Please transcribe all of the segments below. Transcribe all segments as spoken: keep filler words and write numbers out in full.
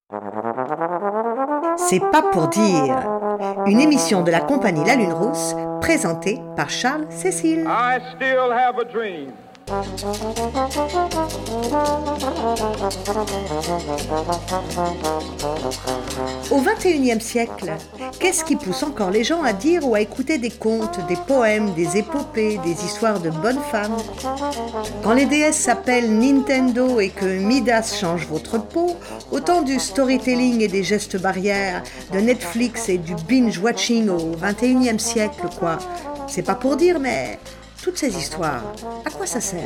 C'est pas pour dire. Une émission de la compagnie La Lune Rousse, présentée par Charles Cécile. I still have a dream. Au vingt et unième siècle, qu'est-ce qui pousse encore les gens à dire ou à écouter des contes, des poèmes, des épopées, des histoires de bonnes femmes? Quand les déesses s'appellent Nintendo et que Midas change votre peau, autant du storytelling et des gestes barrières, de Netflix et du binge-watching au vingt et unième siècle, quoi. C'est pas pour dire, mais toutes ces histoires, à quoi ça sert?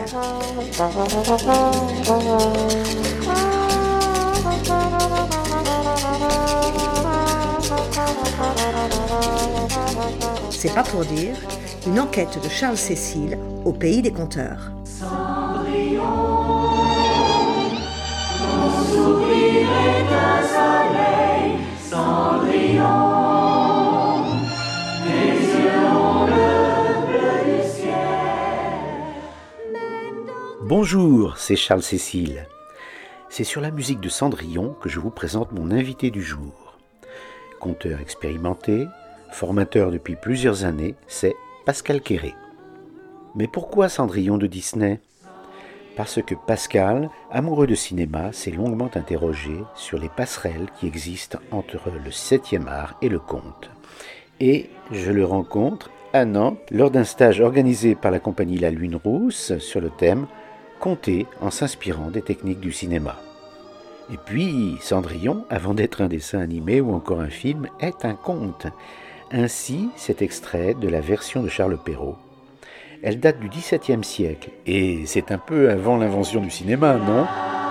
C'est pas pour dire, une enquête de Charles Cécile au pays des conteurs. Cendrillon, mon sourire est un soleil, Cendrillon, tes yeux ont le bleu du ciel. Bonjour, c'est Charles Cécile. C'est sur la musique de Cendrillon que je vous présente mon invité du jour. Conteur expérimenté, formateur depuis plusieurs années, c'est Pascal Quéré. Mais pourquoi Cendrillon de Disney ? Parce que Pascal, amoureux de cinéma, s'est longuement interrogé sur les passerelles qui existent entre le septième art et le conte. Et je le rencontre à Nantes lors d'un stage organisé par la compagnie La Lune Rousse sur le thème « Conter en s'inspirant des techniques du cinéma ». Et puis, Cendrillon, avant d'être un dessin animé ou encore un film, est un conte. Ainsi, cet extrait de la version de Charles Perrault. Elle date du dix-septième siècle, et c'est un peu avant l'invention du cinéma, non ?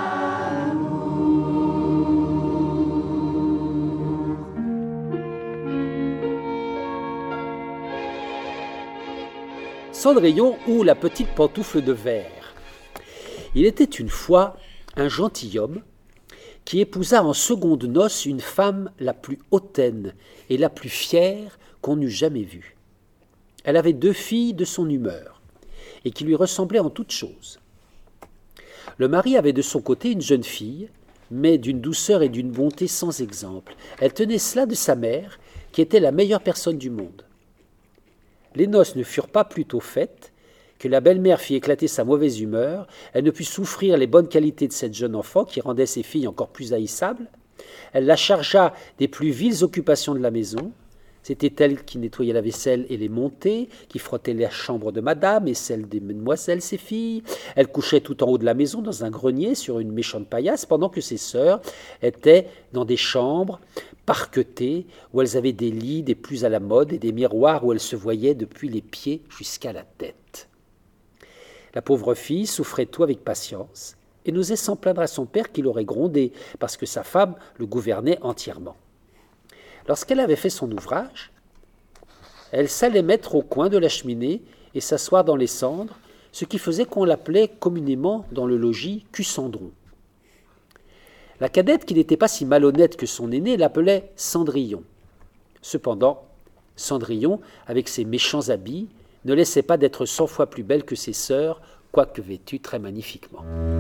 Cendrillon ou la petite pantoufle de verre. Il était une fois un gentilhomme qui épousa en secondes noces une femme la plus hautaine et la plus fière qu'on eût jamais vue. Elle avait deux filles de son humeur, et qui lui ressemblaient en toutes choses. Le mari avait de son côté une jeune fille, mais d'une douceur et d'une bonté sans exemple. Elle tenait cela de sa mère, qui était la meilleure personne du monde. Les noces ne furent pas plus tôt faites que la belle-mère fit éclater sa mauvaise humeur, elle ne put souffrir les bonnes qualités de cette jeune enfant qui rendait ses filles encore plus haïssables. Elle la chargea des plus viles occupations de la maison. C'était elle qui nettoyait la vaisselle et les montées, qui frottait la chambre de madame et celle des mesdemoiselles, ses filles. Elle couchait tout en haut de la maison dans un grenier sur une méchante paillasse, pendant que ses sœurs étaient dans des chambres parquetées, où elles avaient des lits des plus à la mode et des miroirs où elles se voyaient depuis les pieds jusqu'à la tête. La pauvre fille souffrait tout avec patience et n'osait s'en plaindre à son père qui l'aurait grondé parce que sa femme le gouvernait entièrement. Lorsqu'elle avait fait son ouvrage, elle s'allait mettre au coin de la cheminée et s'asseoir dans les cendres, ce qui faisait qu'on l'appelait communément dans le logis Cendron. La cadette, qui n'était pas si malhonnête que son aînée, l'appelait Cendrillon. Cependant, Cendrillon, avec ses méchants habits, ne laissait pas d'être cent fois plus belle que ses sœurs, quoique vêtue très magnifiquement.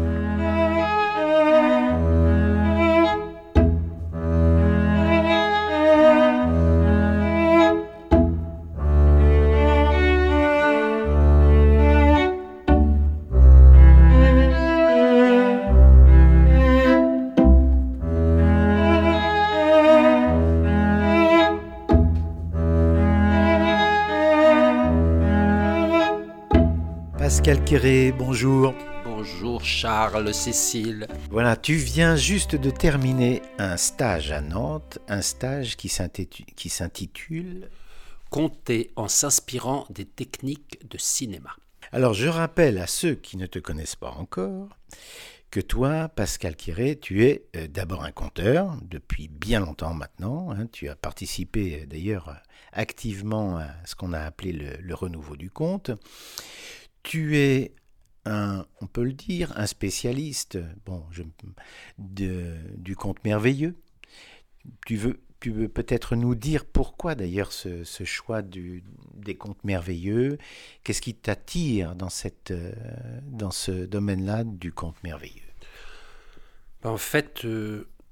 Pascal Quéré, bonjour. Bonjour Charles Cécile. Voilà, tu viens juste de terminer un stage à Nantes, un stage qui s'intitule, qui s'intitule Conter en s'inspirant des techniques de cinéma. Alors, je rappelle à ceux qui ne te connaissent pas encore que toi, Pascal Quéré, tu es euh, d'abord un conteur depuis bien longtemps maintenant. Hein, tu as participé euh, d'ailleurs activement à ce qu'on a appelé le, le renouveau du conte. Tu es un, on peut le dire, un spécialiste bon, je, de, du conte merveilleux. Tu veux, tu veux peut-être nous dire pourquoi d'ailleurs ce, ce choix du, des contes merveilleux. Qu'est-ce qui t'attire dans, cette, dans ce domaine-là du conte merveilleux ? En fait, euh,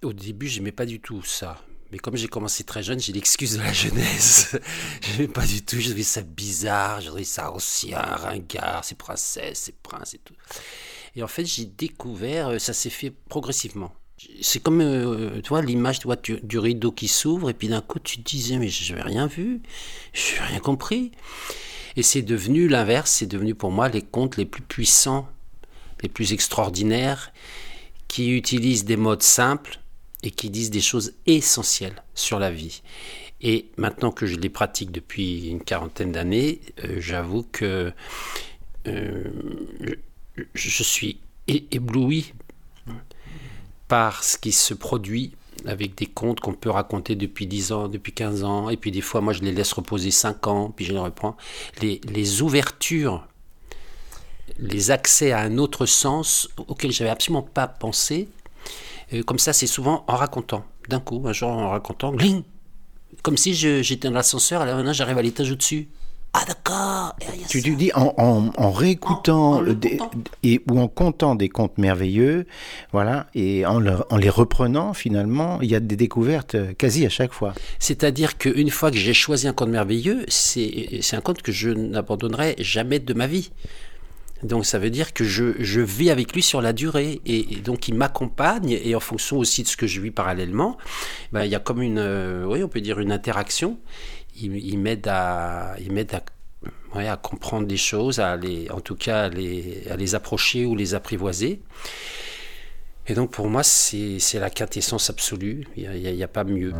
Au début, j'aimais pas du tout ça. Mais comme j'ai commencé très jeune, j'ai l'excuse de la jeunesse. J'aimais pas du tout, je trouvais ça bizarre, je trouvais ça ancien, ringard, ces princesses, ces princes et tout. Et en fait, j'ai découvert, ça s'est fait progressivement. C'est comme, euh, tu vois, l'image tu vois, du, du rideau qui s'ouvre, et puis d'un coup, tu te disais, mais je n'avais rien vu, je n'ai rien compris. Et c'est devenu l'inverse, c'est devenu pour moi les contes les plus puissants, les plus extraordinaires, qui utilisent des modes simples, et qui disent des choses essentielles sur la vie. Et maintenant que je les pratique depuis une quarantaine d'années, euh, j'avoue que euh, je, je suis é- ébloui par ce qui se produit avec des contes qu'on peut raconter depuis dix ans, depuis quinze ans, et puis des fois, moi, je les laisse reposer cinq ans, puis je les reprends. Les, les ouvertures, les accès à un autre sens auquel je n'avais absolument pas pensé, comme ça, c'est souvent en racontant. D'un coup, un jour en racontant, gling, comme si je, j'étais dans l'ascenseur, et là maintenant j'arrive à l'étage au-dessus. Ah d'accord. Tu te dis en, en, en réécoutant en, en des, et, ou en comptant des contes merveilleux, voilà, et en, le, en les reprenant finalement, il y a des découvertes quasi à chaque fois. C'est-à-dire qu'une fois que j'ai choisi un conte merveilleux, c'est, c'est un conte que je n'abandonnerai jamais de ma vie. Donc ça veut dire que je, je vis avec lui sur la durée et, et donc il m'accompagne et en fonction aussi de ce que je vis parallèlement, ben, il y a comme une, euh, oui, on peut dire une interaction. Il, il m'aide à, il m'aide à, ouais, à comprendre des choses, à les, en tout cas à les, à les approcher ou les apprivoiser. Et donc pour moi c'est, c'est la quintessence absolue. Il n'y a, il y a pas mieux.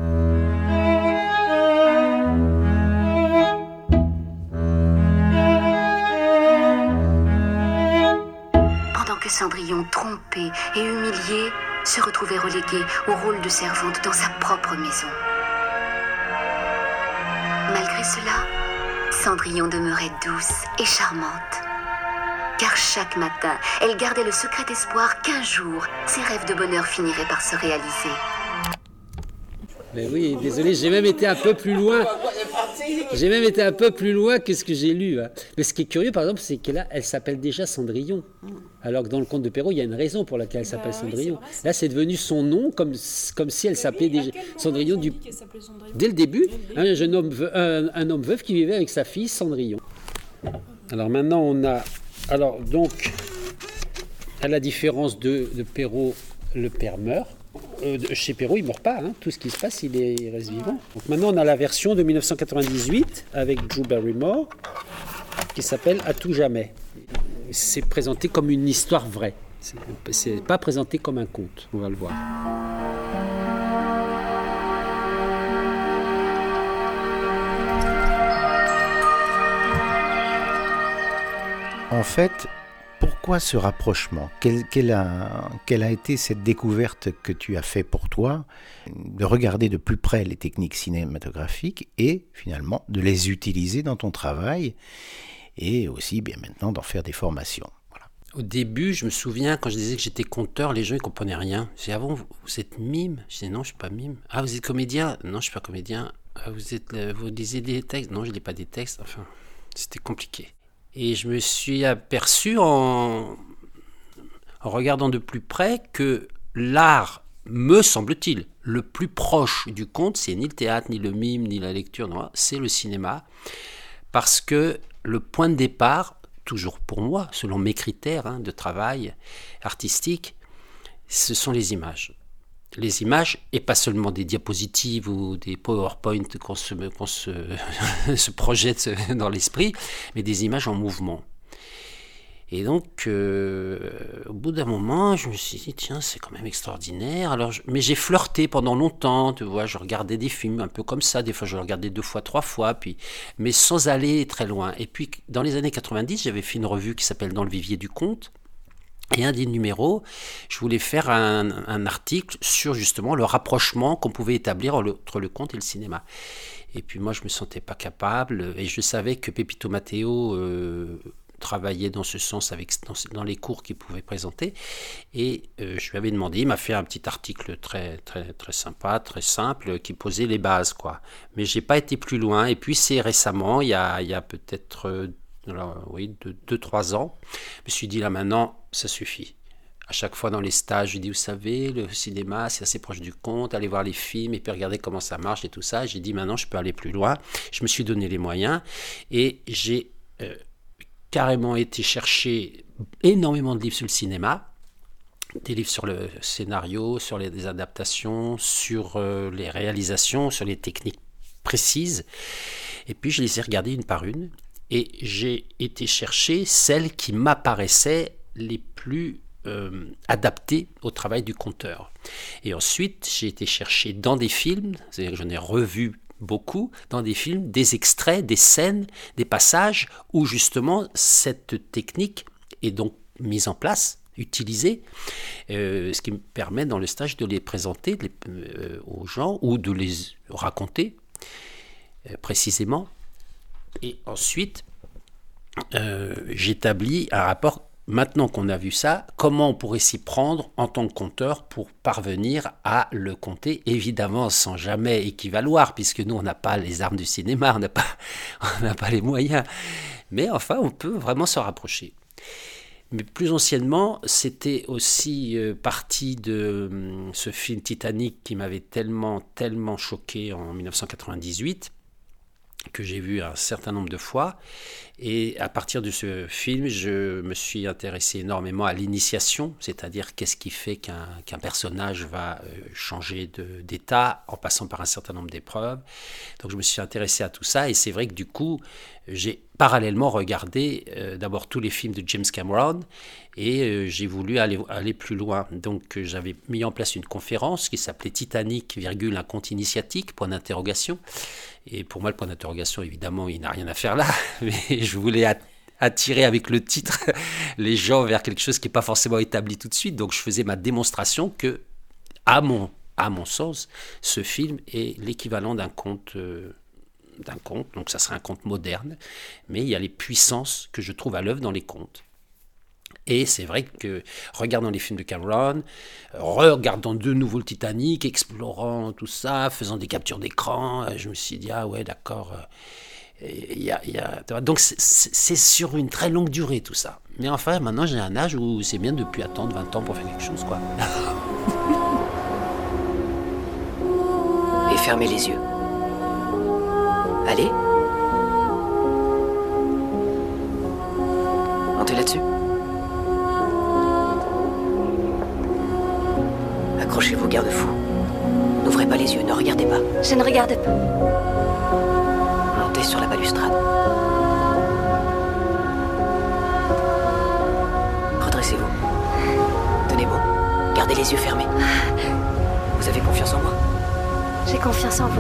Que Cendrillon, trompée et humiliée, se retrouvait reléguée au rôle de servante dans sa propre maison. Malgré cela, Cendrillon demeurait douce et charmante. Car chaque matin, elle gardait le secret espoir qu'un jour, ses rêves de bonheur finiraient par se réaliser. Mais oui, désolé, j'ai même été un peu plus loin. J'ai même été un peu plus loin que ce que j'ai lu. Hein. Mais ce qui est curieux, par exemple, c'est que là, elle s'appelle déjà Cendrillon. Alors que dans le conte de Perrault, il y a une raison pour laquelle elle s'appelle bah, Cendrillon. Oui, c'est là, c'est devenu son nom, comme, comme si elle s'appelait déjà Cendrillon. Du... Cendrillon. Dès le début, hein, un, jeune homme veuve, un, un homme veuf qui vivait avec sa fille Cendrillon. Alors maintenant, on a... Alors donc, à la différence de, de Perrault, le père meurt. Euh, chez Perrault, il ne meurt pas, hein. Tout ce qui se passe, il, est, il reste vivant. Donc maintenant, on a la version de dix-neuf cent quatre-vingt-dix-huit avec Drew Barrymore qui s'appelle À tout jamais. C'est présenté comme une histoire vraie. C'est, c'est pas présenté comme un conte, on va le voir. En fait, pourquoi ce rapprochement ? Quelle, quelle, a, quelle a été cette découverte que tu as fait pour toi, de regarder de plus près les techniques cinématographiques et finalement de les utiliser dans ton travail et aussi bien maintenant d'en faire des formations. Voilà. Au début, je me souviens, quand je disais que j'étais conteur, les gens ne comprenaient rien. Je disais, ah bon, vous, vous êtes mime ? Je disais, non, je ne suis pas mime. Ah, vous êtes comédien ? Non, je ne suis pas comédien. Ah, vous, êtes, vous lisez des textes ? Non, je ne lis pas des textes. Enfin, c'était compliqué. Et je me suis aperçu en, en regardant de plus près que l'art, me semble-t-il, le plus proche du conte, c'est ni le théâtre, ni le mime, ni la lecture, non, c'est le cinéma. Parce que le point de départ, toujours pour moi, selon mes critères hein, de travail artistique, ce sont les images. Les images, et pas seulement des diapositives ou des PowerPoint qu'on se, qu'on se, se projette dans l'esprit, mais des images en mouvement. Et donc, euh, au bout d'un moment, je me suis dit, tiens, c'est quand même extraordinaire. Alors, je, mais j'ai flirté pendant longtemps, tu vois, je regardais des films un peu comme ça, des fois je regardais deux fois, trois fois, puis, mais sans aller très loin. Et puis, dans les années quatre-vingt-dix, j'avais fait une revue qui s'appelle Dans le vivier du conte. Et un des numéros, je voulais faire un, un article sur justement le rapprochement qu'on pouvait établir entre le conte et le cinéma. Et puis moi, je ne me sentais pas capable et je savais que Pepito Matteo euh, travaillait dans ce sens avec, dans, dans les cours qu'il pouvait présenter. Et euh, je lui avais demandé, il m'a fait un petit article très, très, très sympa, très simple, qui posait les bases, quoi. Mais je n'ai pas été plus loin. Et puis c'est récemment, il y a, il y a peut-être... Euh, Alors, oui, de deux trois ans, je me suis dit là maintenant, ça suffit. chaque fois dans les stages, je dis, vous savez, le cinéma, c'est assez proche du conte, allez voir les films et puis regardez comment ça marche et tout ça. J'ai dit, maintenant, je peux aller plus loin. Je me suis donné les moyens et j'ai euh, carrément été chercher énormément de livres sur le cinéma, des livres sur le scénario, sur les, les adaptations, sur euh, les réalisations, sur les techniques précises. Et puis, je les ai regardées une par une et j'ai été chercher celles qui m'apparaissaient les plus euh, adaptées au travail du conteur. Et ensuite, j'ai été chercher dans des films, c'est-à-dire que j'en ai revu beaucoup, dans des films, des extraits, des scènes, des passages où justement cette technique est donc mise en place, utilisée, euh, ce qui me permet dans le stage de les présenter de les, euh, aux gens ou de les raconter euh, précisément. Et ensuite, euh, j'établis un rapport. Maintenant qu'on a vu ça, comment on pourrait s'y prendre en tant que conteur pour parvenir à le compter, évidemment sans jamais équivaloir, puisque nous, on n'a pas les armes du cinéma, on n'a pas, on n'a pas les moyens. Mais enfin, on peut vraiment se rapprocher. Mais plus anciennement, c'était aussi euh, partie de euh, ce film Titanic qui m'avait tellement, tellement choqué en dix-neuf cent quatre-vingt-dix-huit, que j'ai vu un certain nombre de fois. Et à partir de ce film, je me suis intéressé énormément à l'initiation, c'est-à-dire qu'est-ce qui fait qu'un, qu'un personnage va changer de, d'état en passant par un certain nombre d'épreuves. Donc je me suis intéressé à tout ça, et c'est vrai que du coup, j'ai parallèlement regardé euh, d'abord tous les films de James Cameron, et euh, j'ai voulu aller, aller plus loin. Donc euh, j'avais mis en place une conférence qui s'appelait Titanic, virgule, un conte initiatique, point d'interrogation. Et pour moi, le point d'interrogation, évidemment, il n'a rien à faire là, mais je voulais attirer avec le titre les gens vers quelque chose qui n'est pas forcément établi tout de suite. Donc je faisais ma démonstration que, à mon, à mon sens, ce film est l'équivalent d'un conte, euh, d'un conte, donc ça serait un conte moderne, mais il y a les puissances que je trouve à l'œuvre dans les contes. Et c'est vrai que, regardant les films de Cameron, regardant de nouveau le Titanic, explorant tout ça, faisant des captures d'écran, je me suis dit, ah ouais, d'accord. Il y a, il y a... Donc c'est, c'est sur une très longue durée tout ça. Mais enfin, maintenant j'ai un âge où c'est bien de ne plus attendre vingt ans pour faire quelque chose, quoi. Et fermez les yeux. Allez. Montez là-dessus. Accrochez vos garde-fous. N'ouvrez pas les yeux, ne regardez pas. Je ne regarde pas. Montez sur la balustrade. Redressez-vous. Tenez bon. Gardez les yeux fermés. Vous avez confiance en moi? J'ai confiance en vous.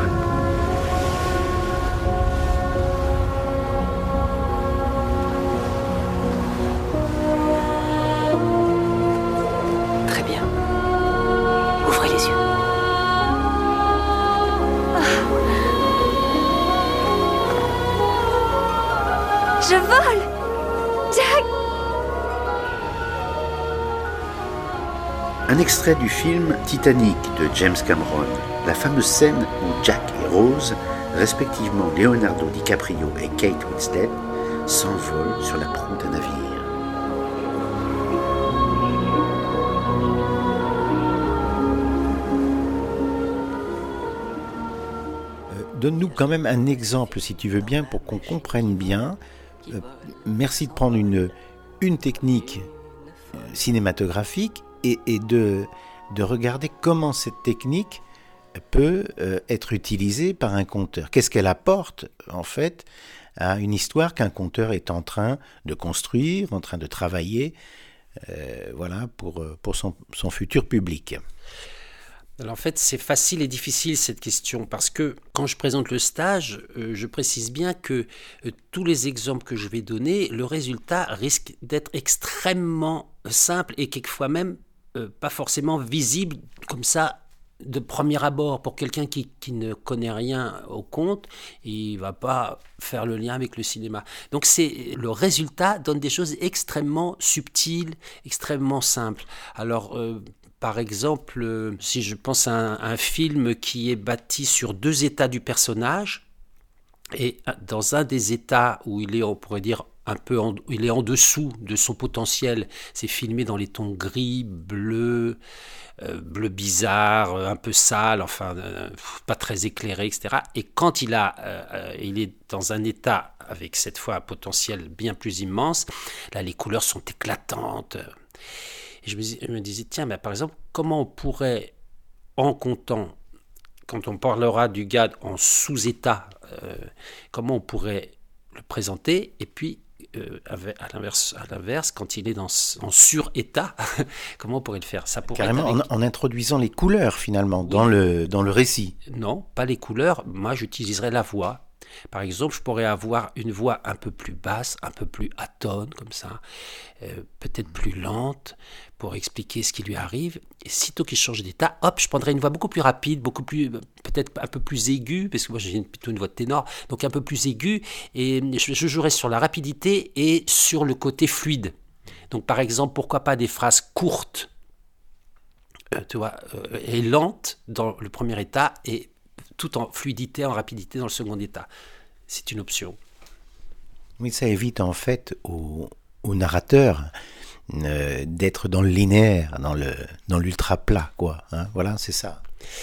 Je vole! Jack! Un extrait du film Titanic de James Cameron, la fameuse scène où Jack et Rose, respectivement Leonardo DiCaprio et Kate Winslet, s'envolent sur la proue d'un navire. Donne-nous quand même un exemple, si tu veux bien, pour qu'on comprenne bien. Euh, merci de prendre une, une technique euh, cinématographique et, et de, de regarder comment cette technique peut euh, être utilisée par un conteur. Qu'est-ce qu'elle apporte, en fait, à une histoire qu'un conteur est en train de construire, en train de travailler, euh, voilà, pour, pour son, son futur public. Alors en fait, c'est facile et difficile cette question parce que quand je présente le stage, euh, je précise bien que euh, tous les exemples que je vais donner, le résultat risque d'être extrêmement simple et quelquefois même euh, pas forcément visible comme ça de premier abord. Pour quelqu'un qui, qui ne connaît rien au conte, il ne va pas faire le lien avec le cinéma. Donc c'est, le résultat donne des choses extrêmement subtiles, extrêmement simples. Alors euh, Par exemple, si je pense à un, un film qui est bâti sur deux états du personnage, et dans un des états où il est, on pourrait dire, un peu en, il est en dessous de son potentiel. C'est filmé dans les tons gris, bleu, euh, bleu bizarre, un peu sale, enfin euh, pas très éclairé, et cetera. Et quand il a, euh, il est dans un état avec cette fois un potentiel bien plus immense, là les couleurs sont éclatantes. Et je me, je me disais tiens, mais par exemple, comment on pourrait, en comptant, quand on parlera du gars en sous-état, euh, comment on pourrait le présenter, et puis euh, à l'inverse, à l'inverse, quand il est dans, en sur-état, comment on pourrait le faire? Ça pourrait Carrément avec... en, en introduisant les couleurs finalement, oui. dans, le, dans le récit. Non, pas les couleurs, moi j'utiliserais la voix. Par exemple, je pourrais avoir une voix un peu plus basse, un peu plus atone, comme ça, euh, peut-être plus lente, pour expliquer ce qui lui arrive. Et sitôt qu'il change d'état, hop, je prendrais une voix beaucoup plus rapide, beaucoup plus, peut-être un peu plus aiguë, parce que moi j'ai plutôt une voix de ténor, donc un peu plus aiguë, et je, je jouerais sur la rapidité et sur le côté fluide. Donc par exemple, pourquoi pas des phrases courtes, euh, tu vois, euh, et lentes dans le premier état, et tout en fluidité, en rapidité dans le second état. C'est une option. Oui, ça évite en fait au, au narrateur euh, d'être dans le linéaire, dans, le, dans l'ultra plat, quoi. Hein, voilà, c'est ça.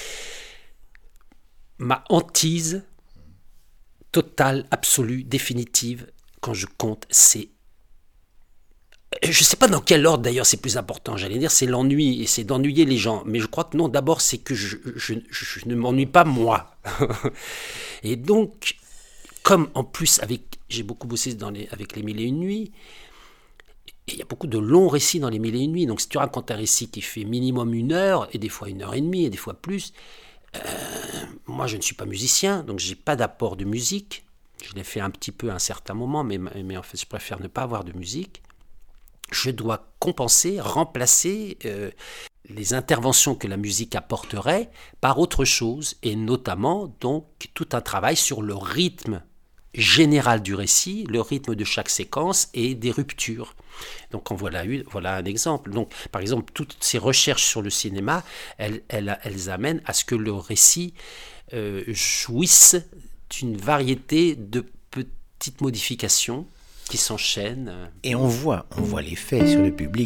Ma hantise totale, absolue, définitive, quand je compte, c'est... Je ne sais pas dans quel ordre d'ailleurs c'est plus important, j'allais dire c'est l'ennui et c'est d'ennuyer les gens, mais je crois que non, d'abord c'est que je, je, je ne m'ennuie pas moi. Et donc, comme en plus avec, j'ai beaucoup bossé dans les, avec les Mille et Une Nuits, et il y a beaucoup de longs récits dans les Mille et Une Nuits, donc si tu racontes un récit qui fait minimum une heure, et des fois une heure et demie, et des fois plus, euh, moi je ne suis pas musicien, donc je n'ai pas d'apport de musique, je l'ai fait un petit peu à un certain moment, mais, mais en fait je préfère ne pas avoir de musique. Je dois compenser, remplacer euh, les interventions que la musique apporterait par autre chose, et notamment donc tout un travail sur le rythme général du récit, le rythme de chaque séquence et des ruptures. Donc en voilà, une, voilà un exemple. Donc, par exemple, toutes ces recherches sur le cinéma, elles, elles, elles amènent à ce que le récit euh, jouisse d'une variété de petites modifications qui s'enchaînent. Et on voit, on voit l'effet sur le public.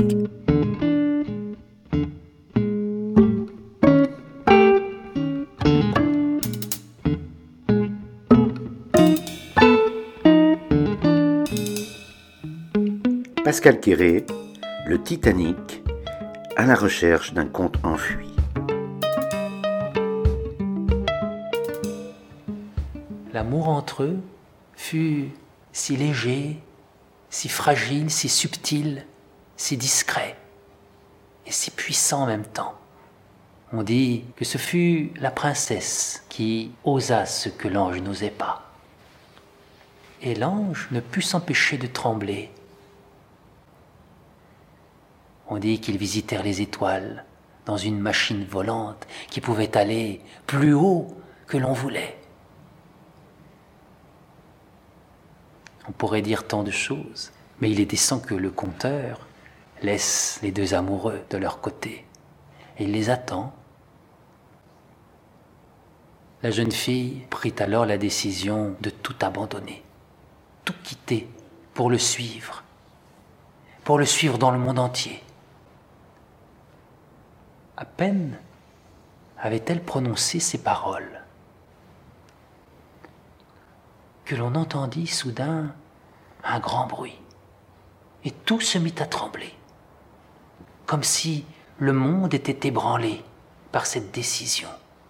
Pascal Quéré, le Titanic, à la recherche d'un conte enfui. L'amour entre eux fut si léger, si fragile, si subtil, si discret et si puissant en même temps. On dit que ce fut la princesse qui osa ce que l'ange n'osait pas. Et l'ange ne put s'empêcher de trembler. On dit qu'ils visitèrent les étoiles dans une machine volante qui pouvait aller plus haut que l'on voulait. On pourrait dire tant de choses, mais il est décent que le conteur laisse les deux amoureux de leur côté. Et il les attend. La jeune fille prit alors la décision de tout abandonner, tout quitter pour le suivre, pour le suivre dans le monde entier. À peine avait-elle prononcé ces paroles que l'on entendit soudain un grand bruit, et tout se mit à trembler, comme si le monde était ébranlé par cette décision.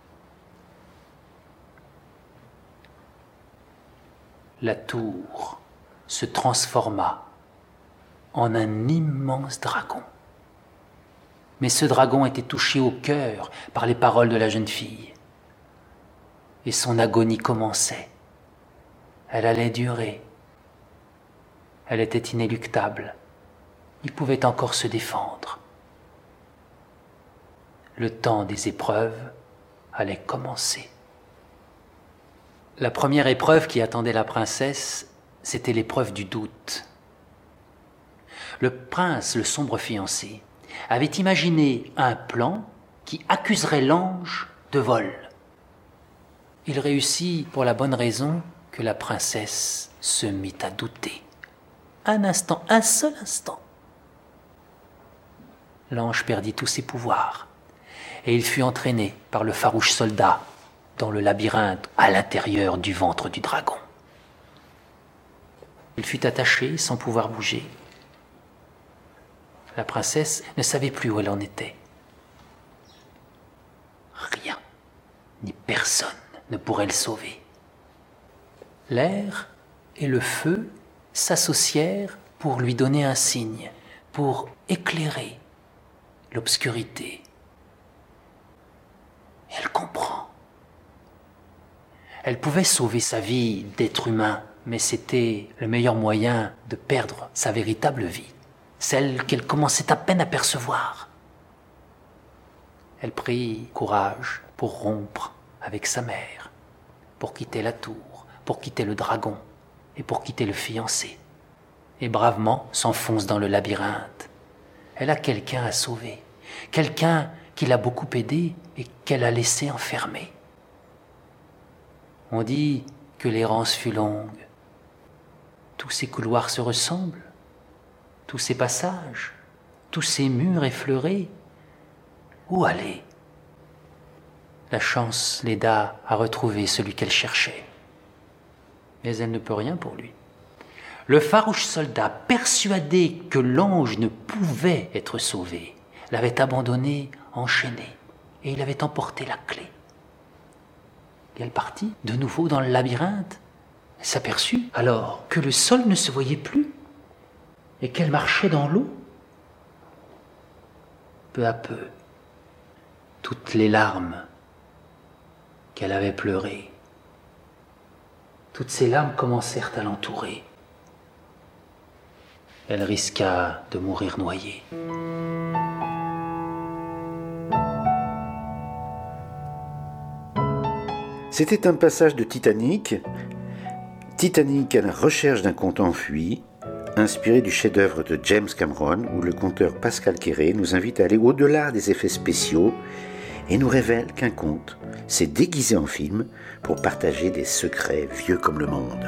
La tour se transforma en un immense dragon. Mais ce dragon était touché au cœur par les paroles de la jeune fille, et son agonie commençait. Elle allait durer. Elle était inéluctable. Il pouvait encore se défendre. Le temps des épreuves allait commencer. La première épreuve qui attendait la princesse, c'était l'épreuve du doute. Le prince, le sombre fiancé, avait imaginé un plan qui accuserait l'ange de vol. Il réussit pour la bonne raison que la princesse se mit à douter. un instant, un seul instant, l'ange perdit tous ses pouvoirs et il fut entraîné par le farouche soldat dans le labyrinthe à l'intérieur du ventre du dragon. Il fut attaché sans pouvoir bouger. La princesse ne savait plus où elle en était. Rien, ni personne ne pourrait le sauver. L'air et le feu s'associèrent pour lui donner un signe, pour éclairer l'obscurité. Elle comprend. Elle pouvait sauver sa vie d'être humain, mais c'était le meilleur moyen de perdre sa véritable vie, celle qu'elle commençait à peine à percevoir. Elle prit courage pour rompre avec sa mère, pour quitter la tour, pour quitter le dragon et pour quitter le fiancé. Et bravement s'enfonce dans le labyrinthe. Elle a quelqu'un à sauver, quelqu'un qui l'a beaucoup aidée et qu'elle a laissé enfermer. On dit que l'errance fut longue. Tous ces couloirs se ressemblent, tous ces passages, tous ces murs effleurés. Où aller? La chance l'aida à retrouver celui qu'elle cherchait. Mais elle ne peut rien pour lui. Le farouche soldat, persuadé que l'ange ne pouvait être sauvé, l'avait abandonné, enchaîné, et il avait emporté la clé. Et elle partit de nouveau dans le labyrinthe. Elle s'aperçut alors que le sol ne se voyait plus et qu'elle marchait dans l'eau. Peu à peu, toutes les larmes qu'elle avait pleurées, toutes ces larmes commencèrent à l'entourer. Elle risqua de mourir noyée. C'était un passage de Titanic. Titanic à la recherche d'un conte enfui, inspiré du chef-d'œuvre de James Cameron, où le conteur Pascal Quéré nous invite à aller au-delà des effets spéciaux et nous révèle qu'un conte s'est déguisé en film pour partager des secrets vieux comme le monde.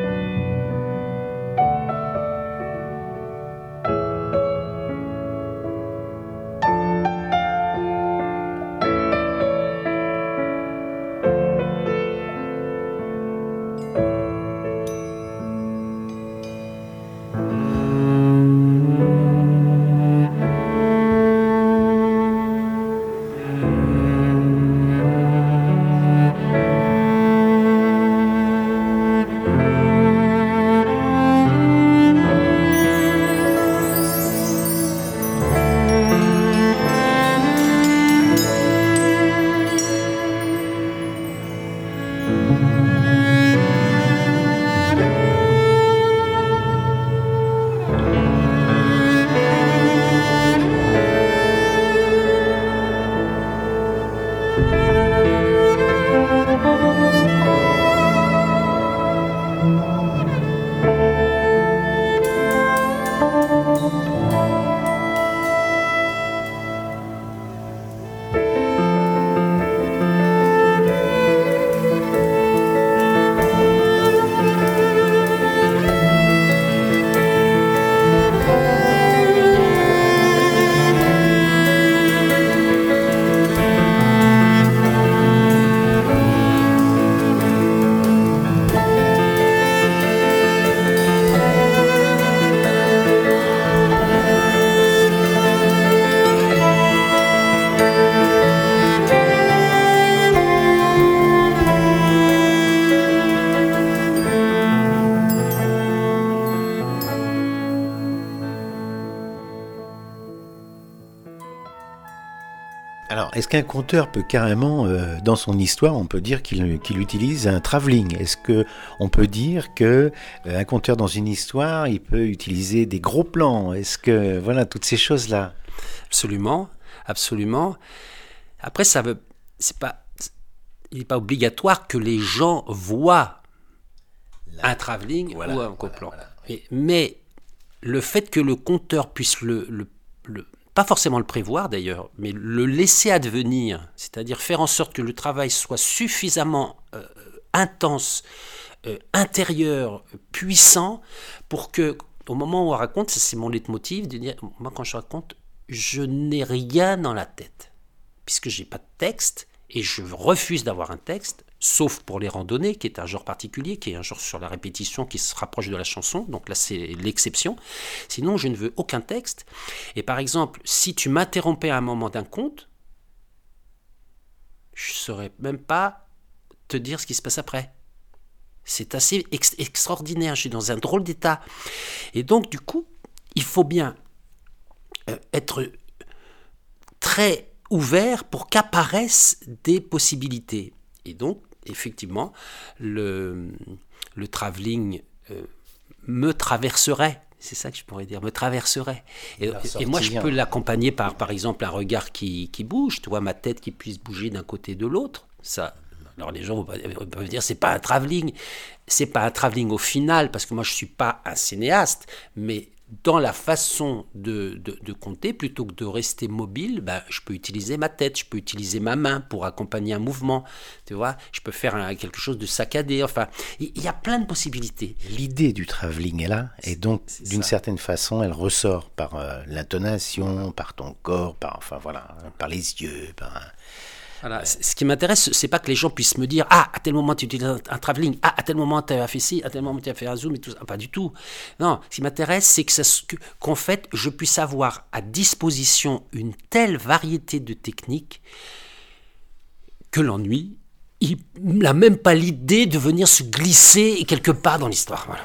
Alors, est-ce qu'un conteur peut carrément, euh, dans son histoire, on peut dire qu'il, qu'il utilise un travelling? Est-ce qu'on peut dire que euh, un conteur dans une histoire, il peut utiliser des gros plans? Est-ce que, voilà, toutes ces choses-là? Absolument, absolument. Après, ça veut, c'est pas, il n'est pas obligatoire que les gens voient Là, un travelling voilà, ou un gros plan. Voilà, voilà. Mais, mais le fait que le conteur puisse le, le, le pas forcément le prévoir d'ailleurs, mais le laisser advenir, c'est-à-dire faire en sorte que le travail soit suffisamment euh, intense, euh, intérieur, puissant, pour que au moment où on raconte, ça, c'est mon leitmotiv, de dire, moi quand je raconte, je n'ai rien dans la tête, puisque j'ai pas de texte, et je refuse d'avoir un texte, sauf pour les randonnées, qui est un genre particulier, qui est un genre sur la répétition, qui se rapproche de la chanson, donc là c'est l'exception. Sinon, je ne veux aucun texte. Et par exemple, si tu m'interrompais à un moment d'un conte, je ne saurais même pas te dire ce qui se passe après. C'est assez ex- extraordinaire, je suis dans un drôle d'état. Et donc, du coup, il faut bien euh, être très ouvert pour qu'apparaissent des possibilités. Et donc, effectivement, le, le travelling euh, me traverserait, c'est ça que je pourrais dire, me traverserait. Et, et moi, je peux l'accompagner par, par exemple, un regard qui, qui bouge, tu vois, ma tête qui puisse bouger d'un côté et de l'autre. Ça, alors les gens peuvent dire, c'est pas un travelling, c'est pas un travelling au final, parce que moi, je suis pas un cinéaste, mais dans la façon de, de, de compter, plutôt que de rester mobile, ben, je peux utiliser ma tête, je peux utiliser ma main pour accompagner un mouvement, tu vois, je peux faire un, quelque chose de saccadé, enfin, il y, y a plein de possibilités. L'idée du travelling est là, et donc, c'est d'une ça. certaine façon, elle ressort par euh, l'intonation, par ton corps, par, enfin, voilà, par les yeux, par... Voilà. Ce qui m'intéresse, c'est pas que les gens puissent me dire « Ah, à tel moment tu utilises un, un travelling, ah, à tel moment tu as fait ci, à tel moment tu as fait un zoom et tout ça. » Pas du tout. Non, ce qui m'intéresse, c'est que ça, qu'en fait, je puisse avoir à disposition une telle variété de techniques que l'ennui, il n'a même pas l'idée de venir se glisser quelque part dans l'histoire. Voilà.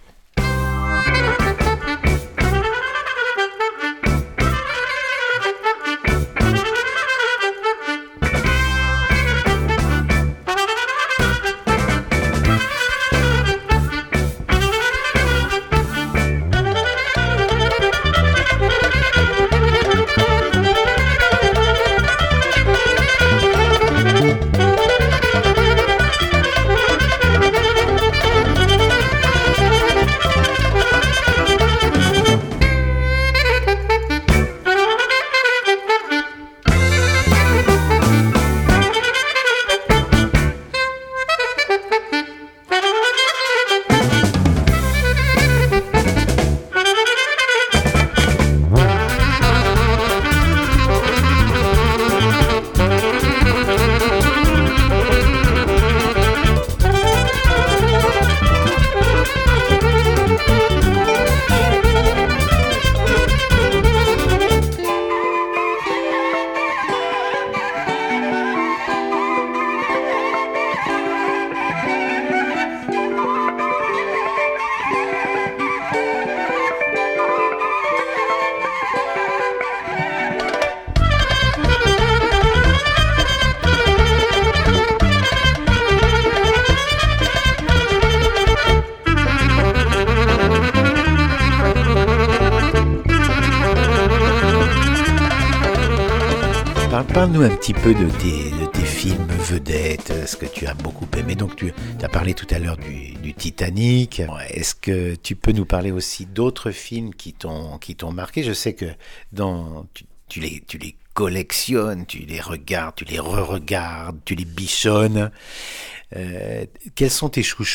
Parle-nous un petit peu de tes, de tes films vedettes, ce que tu as beaucoup aimé. Donc tu as parlé tout à l'heure du, du Titanic. Est-ce que tu peux nous parler aussi d'autres films qui t'ont, qui t'ont marqué ? Je sais que dans, tu, tu, les, tu les collectionnes, tu les regardes, tu les re-regardes, tu les bichonnes. Euh, quels sont tes chouchous ?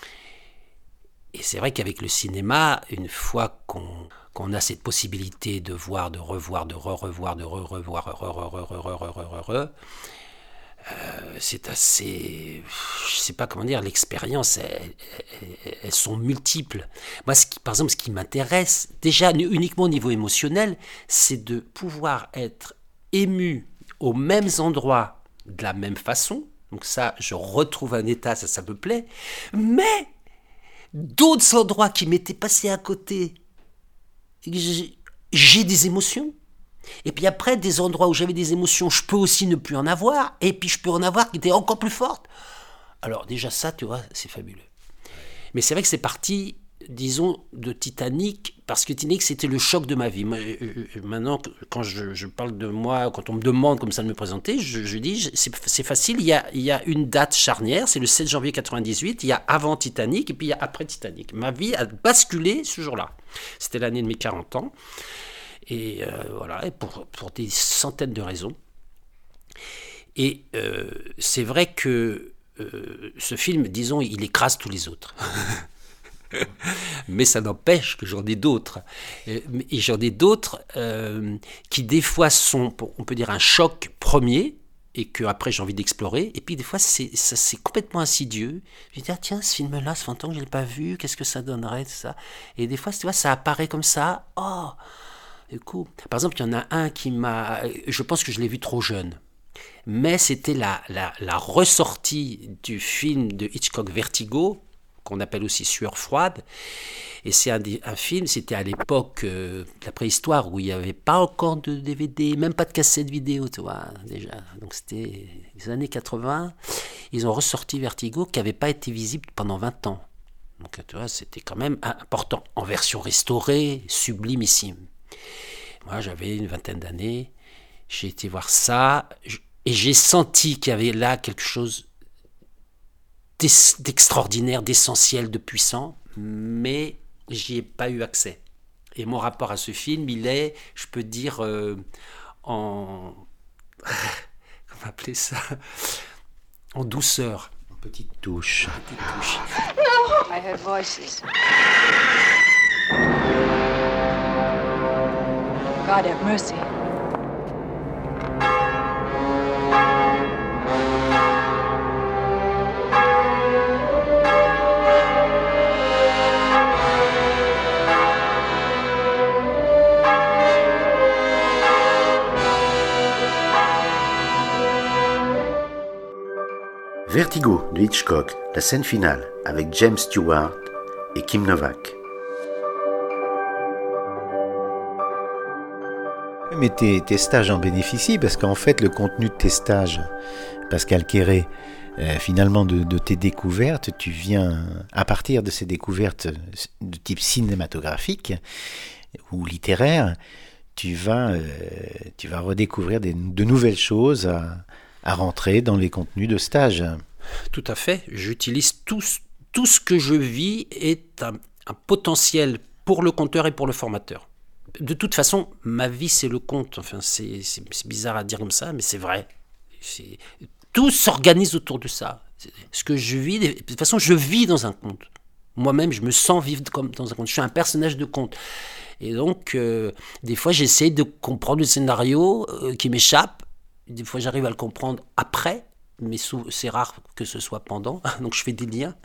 Et c'est vrai qu'avec le cinéma, une fois qu'on... qu'on a cette possibilité de voir, de revoir, de re-revoir, de re-revoir, re-re-re-re-re-re-re-re, c'est assez... Je ne sais pas comment dire, l'expérience, elles, elles, elles sont multiples. Moi, ce qui, par exemple, ce qui m'intéresse, déjà uniquement au niveau émotionnel, c'est de pouvoir être ému aux mêmes endroits de la même façon. Donc ça, je retrouve un état, ça, ça me plaît. Mais d'autres endroits qui m'étaient passés à côté, j'ai des émotions. Et puis après, des endroits où j'avais des émotions, je peux aussi ne plus en avoir. Et puis je peux en avoir qui étaient encore plus fortes. Alors déjà ça, tu vois, c'est fabuleux. Mais c'est vrai que c'est parti, disons, de Titanic, parce que Titanic, c'était le choc de ma vie. Moi, maintenant, quand je, je parle de moi, quand on me demande comme ça de me présenter, je, je dis, c'est, c'est facile, il y, a, il y a une date charnière, c'est le sept janvier quatre-vingt-dix-huit, il y a avant Titanic, et puis il y a après Titanic. Ma vie a basculé ce jour-là. C'était l'année de mes quarante ans. Et euh, voilà, et pour, pour des centaines de raisons. Et euh, c'est vrai que euh, ce film, disons, il écrase tous les autres. Mais ça n'empêche que j'en ai d'autres. Et, et j'en ai d'autres euh, qui, des fois, sont, on peut dire, un choc premier, et qu'après, j'ai envie d'explorer. Et puis, des fois, c'est, ça, c'est complètement insidieux. Je me dis, ah, tiens, ce film-là, ça fait longtemps que je ne l'ai pas vu, qu'est-ce que ça donnerait, tout ça. Et des fois, tu vois, ça apparaît comme ça. Oh, du coup, par exemple, il y en a un qui m'a... Je pense que je l'ai vu trop jeune. Mais c'était la, la, la ressortie du film de Hitchcock Vertigo, qu'on appelle aussi Sueur froide. Et c'est un, un film, c'était à l'époque euh, de la préhistoire, où il n'y avait pas encore de D V D, même pas de cassette vidéo, tu vois, déjà. Donc c'était les années quatre-vingts. Ils ont ressorti Vertigo, qui n'avait pas été visible pendant vingt ans. Donc tu vois, c'était quand même important. En version restaurée, sublimissime. Moi, j'avais une vingtaine d'années, j'ai été voir ça, et j'ai senti qu'il y avait là quelque chose d'extraordinaire, d'essentiel, de puissant, mais j'y ai pas eu accès. Et mon rapport à ce film, il est, je peux dire, euh, en... comment appeler ça ? En douceur. En petite touche. En petite touche. No! I heard voices. God have mercy. Vertigo de Hitchcock, la scène finale avec James Stewart et Kim Novak. Mais tes, tes stages en bénéficient parce qu'en fait le contenu de tes stages, Pascal Quéré, euh, finalement de, de tes découvertes, tu viens à partir de ces découvertes de type cinématographique ou littéraire, tu vas, euh, tu vas redécouvrir des, de nouvelles choses à, à rentrer dans les contenus de stage. Tout à fait. J'utilise tout, tout ce que je vis est un, un potentiel pour le conteur et pour le formateur. De toute façon, ma vie, c'est le conte. Enfin, c'est, c'est, c'est bizarre à dire comme ça, mais c'est vrai. C'est, tout s'organise autour de ça. Ce que je vis, de toute façon, je vis dans un conte. Moi-même, je me sens vivre comme dans un conte. Je suis un personnage de conte. Et donc, euh, des fois, j'essaie de comprendre le scénario euh, qui m'échappe. Des fois, j'arrive à le comprendre après, mais sous, c'est rare que ce soit pendant. Donc, je fais des liens.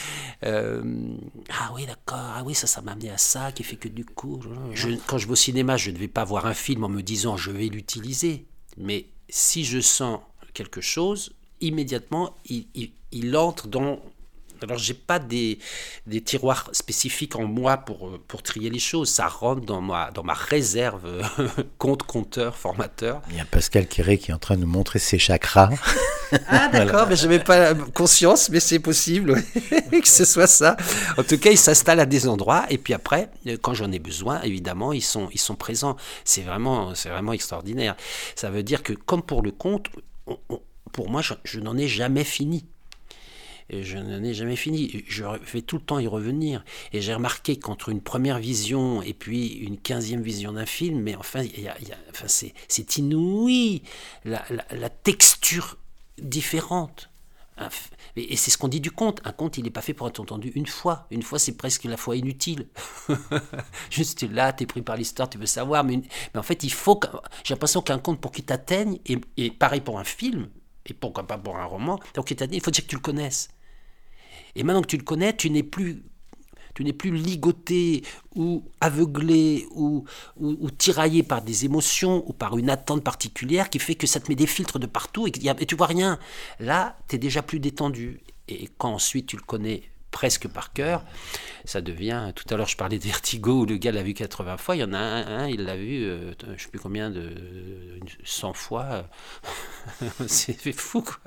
Euh, ah oui, d'accord. Ah oui, ça, ça m'a amené à ça, qui fait que du coup... Je, quand je vais au cinéma, je ne vais pas voir un film en me disant « je vais l'utiliser ». Mais si je sens quelque chose, immédiatement, il, il, il entre dans... Alors, je n'ai pas des, des tiroirs spécifiques en moi pour, pour trier les choses. Ça rentre dans ma, dans ma réserve compte, compteur, formateur. Il y a Pascal Quéré qui est en train de nous montrer ses chakras. Ah d'accord, voilà. Mais je n'avais pas conscience, mais c'est possible que ce soit ça. En tout cas, ils s'installent à des endroits. Et puis après, quand j'en ai besoin, évidemment, ils sont, ils sont présents. C'est vraiment, c'est vraiment extraordinaire. Ça veut dire que, comme pour le conte, on, on, pour moi, je, je n'en ai jamais fini. Et je n'en ai jamais fini. Je vais tout le temps y revenir. Et j'ai remarqué qu'entre une première vision et puis une quinzième vision d'un film, mais enfin, y a, y a, enfin c'est, c'est inouï. La, la, la texture différente. Et c'est ce qu'on dit du conte. Un conte, il n'est pas fait pour être entendu une fois. Une fois, c'est presque la fois inutile. Juste là, tu es pris par l'histoire, tu veux savoir. Mais, une... mais en fait, il faut... Que... J'ai l'impression qu'un conte, pour qu'il t'atteigne, et, et pareil pour un film, et pourquoi pas pour un roman, donc il faut dire que tu le connaisses. Et maintenant que tu le connais, tu n'es plus, tu n'es plus ligoté ou aveuglé ou, ou, ou tiraillé par des émotions ou par une attente particulière qui fait que ça te met des filtres de partout et, et tu vois rien. Là, tu es déjà plus détendu. Et quand ensuite tu le connais presque par cœur, ça devient... Tout à l'heure, je parlais de Vertigo, où le gars l'a vu quatre-vingts fois. Il y en a un, un il l'a vu, euh, je ne sais plus combien, de cent fois. C'est fou, quoi.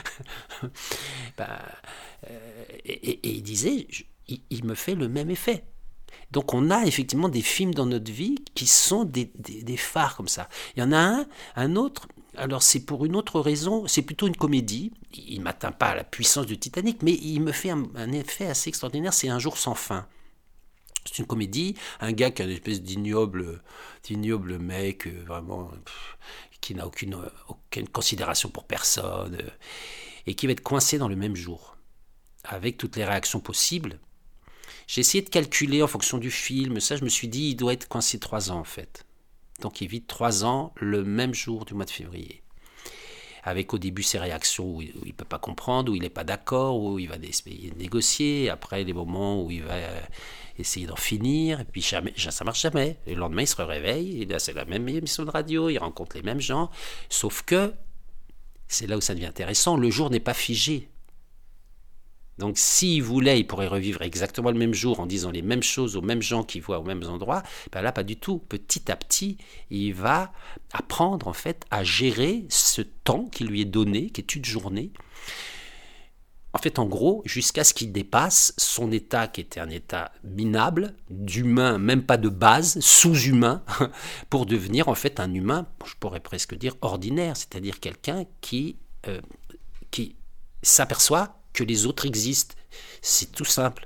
bah, euh, et, et, et il disait, je, il, il me fait le même effet. Donc on a effectivement des films dans notre vie qui sont des, des, des phares comme ça. Il y en a un, un autre, alors c'est pour une autre raison, c'est plutôt une comédie. Il ne m'atteint pas à la puissance du Titanic, mais il me fait un, un effet assez extraordinaire, c'est Un jour sans fin. C'est une comédie, un gars qui a une espèce d'ignoble, d'ignoble mec, vraiment, pff, qui n'a aucune, aucune considération pour personne, et qui va être coincé dans le même jour, avec toutes les réactions possibles. J'ai essayé de calculer en fonction du film. Ça, je me suis dit, il doit être coincé trois ans, en fait. Donc, il vit trois ans le même jour du mois de février. Avec au début ses réactions où il ne peut pas comprendre, où il n'est pas d'accord, où il va essayer de négocier. Après, les moments où il va essayer d'en finir. Et puis, jamais, ça ne marche jamais. Et le lendemain, il se réveille. Et là, c'est la même émission de radio. Il rencontre les mêmes gens. Sauf que, c'est là où ça devient intéressant, le jour n'est pas figé. Donc, s'il voulait, il pourrait revivre exactement le même jour en disant les mêmes choses aux mêmes gens qu'il voit aux mêmes endroits. Ben là, pas du tout. Petit à petit, il va apprendre en fait à gérer ce temps qui lui est donné, qui est une journée. En fait, en gros, jusqu'à ce qu'il dépasse son état qui était un état minable, d'humain, même pas de base, sous-humain, pour devenir en fait un humain, je pourrais presque dire ordinaire, c'est-à-dire quelqu'un qui, euh, qui s'aperçoit que les autres existent. C'est tout simple.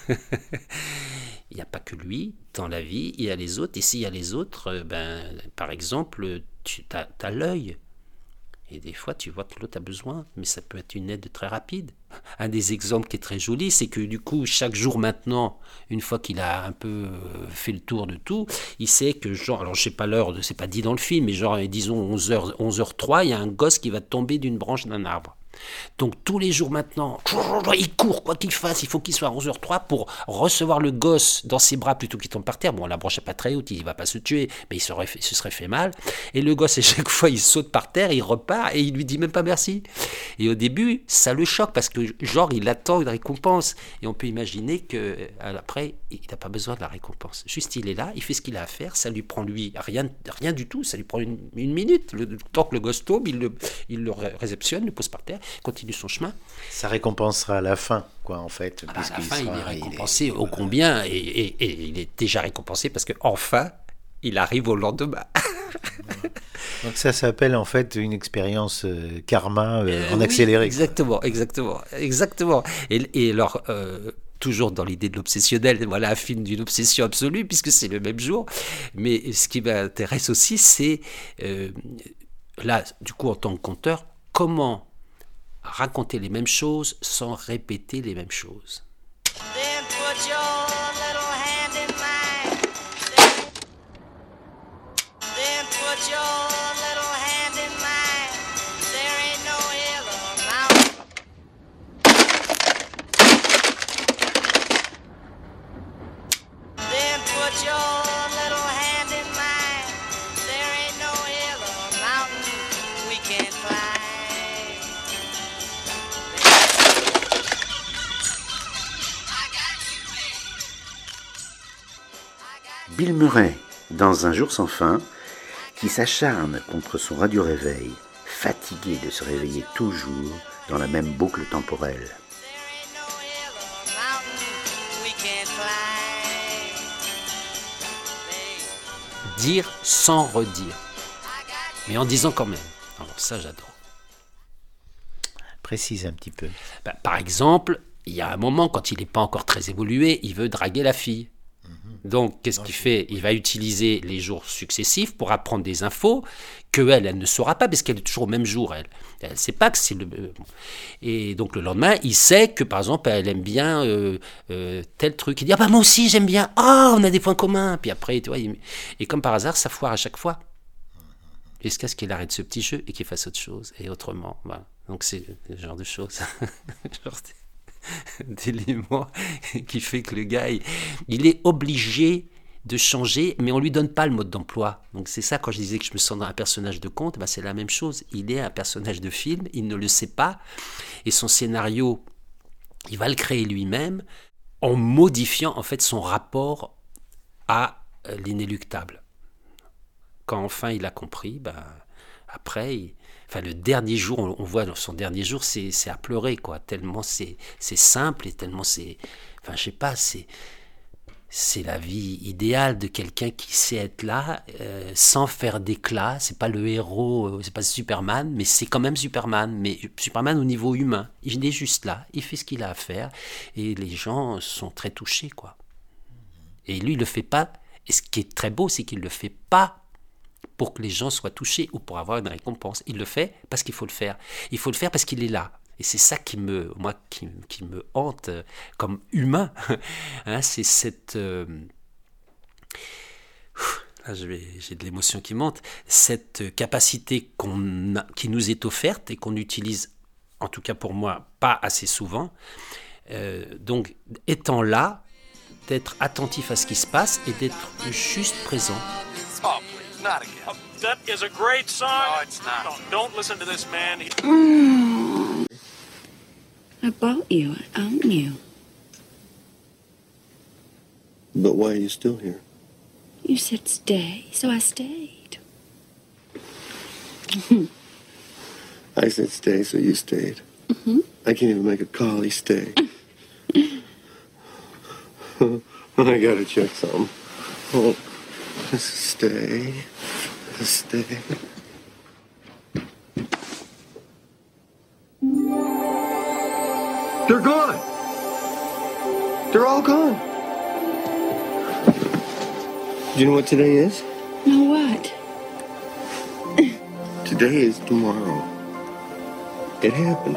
Il n'y a pas que lui dans la vie, il y a les autres. Et s'il y a les autres, ben, par exemple, tu as l'œil. Et des fois, tu vois que l'autre a besoin, mais ça peut être une aide très rapide. Un des exemples qui est très joli, c'est que du coup, chaque jour maintenant, une fois qu'il a un peu fait le tour de tout, il sait que genre, alors je sais pas l'heure, c'est pas dit dans le film, mais genre, disons onze heures, onze heures trois, il y a un gosse qui va tomber d'une branche d'un arbre. Donc tous les jours maintenant, il court, quoi qu'il fasse, il faut qu'il soit à onze heures trois pour recevoir le gosse dans ses bras plutôt qu'il tombe par terre. Bon, la branche n'est pas très haute, il ne va pas se tuer, mais il, serait, il se serait fait mal. Et le gosse, à chaque fois, il saute par terre, il repart et il lui dit même pas merci. Et au début, ça le choque parce que genre, il attend une récompense. Et on peut imaginer qu'après, il n'a pas besoin de la récompense. Juste, il est là, il fait ce qu'il a à faire, ça lui prend lui rien, rien du tout, ça lui prend une, une minute. Le temps que le gosse tombe, il le, il le réceptionne, le pose par terre, continue son chemin. Ça récompensera à la fin, quoi, en fait. Ah bah à la fin, sera, il est récompensé il est, ô combien, et, et, et il est déjà récompensé parce qu'enfin, il arrive au lendemain. Donc ça s'appelle en fait une expérience euh, karma euh, euh, en oui, accéléré. Exactement, exactement, exactement. Et, et alors, euh, toujours dans l'idée de l'obsessionnel, voilà un film d'une obsession absolue, puisque c'est le même jour. Mais ce qui m'intéresse aussi, c'est, euh, là, du coup, en tant que conteur, comment raconter les mêmes choses sans répéter les mêmes choses. Then put your little hand in mine. Then put your little hand in mine. There ain't no hill or mountain. Then put your little hand in mine. There ain't no hill or mountain we can't climb. Bill Murray, dans Un jour sans fin, qui s'acharne contre son radio-réveil, fatigué de se réveiller toujours dans la même boucle temporelle. Dire sans redire, mais en disant quand même. Alors ça, j'adore. Précise un petit peu. Ben, par exemple, il y a un moment, quand il n'est pas encore très évolué, il veut draguer la fille. Donc, qu'est-ce qu'il fait ? Il va utiliser les jours successifs pour apprendre des infos que elle, elle ne saura pas, parce qu'elle est toujours au même jour, elle. Elle ne sait pas que c'est le... Et donc, le lendemain, il sait que, par exemple, elle aime bien euh, euh, tel truc. Il dit « Ah bah moi aussi, j'aime bien. Ah, oh, on a des points communs. » Puis après, tu vois, il... et comme par hasard, ça foire à chaque fois. Jusqu'à ce qu'il arrête ce petit jeu et qu'il fasse autre chose, et autrement. Voilà. Donc, c'est le genre de choses. genre de... d'éléments qui fait que le gars il, il est obligé de changer, mais on lui donne pas le mode d'emploi. Donc c'est ça, quand je disais que je me sens dans un personnage de conte, bah c'est la même chose. Il est un personnage de film, il ne le sait pas, et son scénario, il va le créer lui-même en modifiant en fait son rapport à l'inéluctable. Quand enfin il a compris, bah après il... Enfin, le dernier jour, on voit dans son dernier jour, c'est, c'est à pleurer, quoi. Tellement c'est, c'est simple et tellement c'est... Enfin, je sais pas, c'est, c'est la vie idéale de quelqu'un qui sait être là, euh, sans faire d'éclat. C'est pas le héros, c'est pas Superman, mais c'est quand même Superman. Mais Superman au niveau humain. Il est juste là, il fait ce qu'il a à faire. Et les gens sont très touchés, quoi. Et lui, il le fait pas. Et ce qui est très beau, c'est qu'il le fait pas pour que les gens soient touchés ou pour avoir une récompense. Il le fait parce qu'il faut le faire. Il faut le faire parce qu'il est là. Et c'est ça qui me, moi, qui, qui me hante euh, comme humain. Hein, c'est cette... Euh, Là, je vais, j'ai de l'émotion qui monte, cette capacité qu'on a, qui nous est offerte et qu'on utilise, en tout cas pour moi, pas assez souvent. Euh, donc, étant là, d'être attentif à ce qui se passe et d'être juste présent. Oh, please, not again. Oh, that is a great song. No, it's not. Don't, don't listen to this man. He... Mm. I bought you it, aren't you? But why are you still here? You said stay, so I stayed. I said stay, so you stayed. Mm-hmm. I can't even make a call, he stayed. I gotta check something. Oh, stay, stay. They're gone! They're all gone! Do you know what today is? No, what? Today is tomorrow. It happened.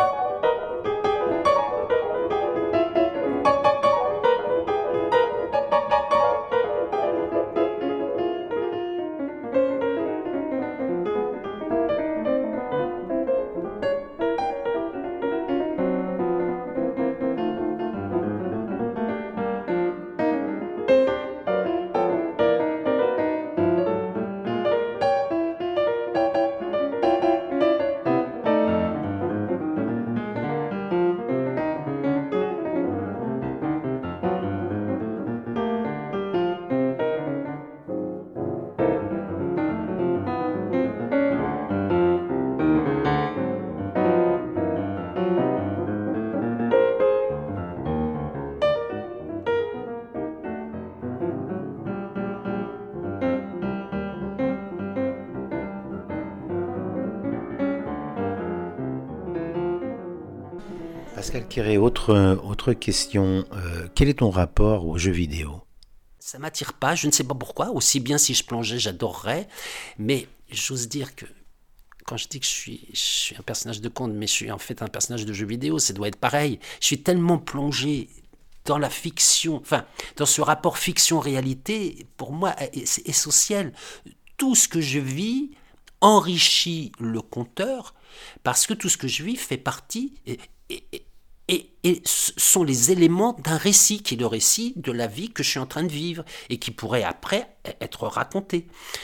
Pascal Quéré, autre, autre question. Euh, quel est ton rapport aux jeux vidéo ? Ça m'attire pas, je ne sais pas pourquoi. Aussi bien si je plongeais, j'adorerais. Mais j'ose dire que quand je dis que je suis, je suis un personnage de conte, mais je suis en fait un personnage de jeu vidéo, ça doit être pareil. Je suis tellement plongé dans la fiction, enfin, dans ce rapport fiction-réalité, pour moi, c'est essentiel. Tout ce que je vis enrichit le conteur, parce que tout ce que je vis fait partie et, et, et, et sont les éléments d'un récit, qui est le récit de la vie que je suis en train de vivre et qui pourrait après être raconté.